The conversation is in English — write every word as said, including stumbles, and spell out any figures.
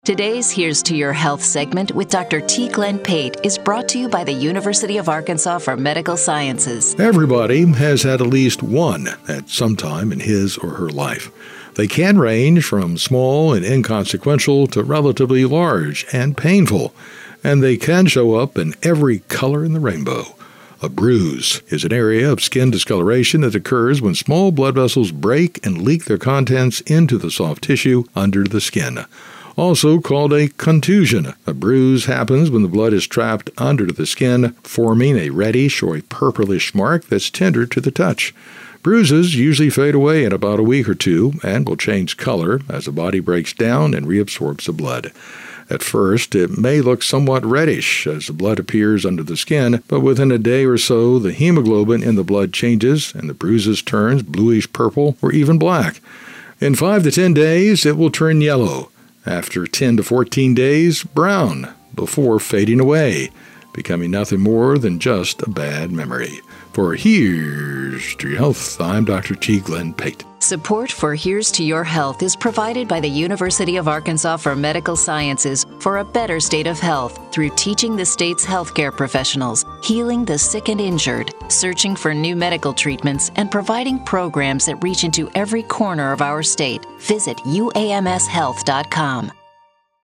Today's Here's to Your Health segment with Doctor T. Glenn Pate is brought to you by the University of Arkansas for Medical Sciences. Everybody has had at least one at some time in his or her life. They can range from small and inconsequential to relatively large and painful, and they can show up in every color in the rainbow. A bruise is an area of skin discoloration that occurs when small blood vessels break and leak their contents into the soft tissue under the skin. Also called a contusion. A bruise happens when the blood is trapped under the skin, forming a reddish or a purplish mark that's tender to the touch. Bruises usually fade away in about a week or two and will change color as the body breaks down and reabsorbs the blood. At first, it may look somewhat reddish as the blood appears under the skin, but within a day or so, the hemoglobin in the blood changes and the bruises turns bluish purple or even black. In five to ten days, it will turn yellow. After ten to fourteen days, brown, before fading away, becoming nothing more than just a bad memory. For Here's to Your Health, I'm Doctor T. Glenn Pate. Support for Here's to Your Health is provided by the University of Arkansas for Medical Sciences for a better state of health through teaching the state's healthcare professionals, healing the sick and injured, searching for new medical treatments, and providing programs that reach into every corner of our state. Visit U A M S health dot com.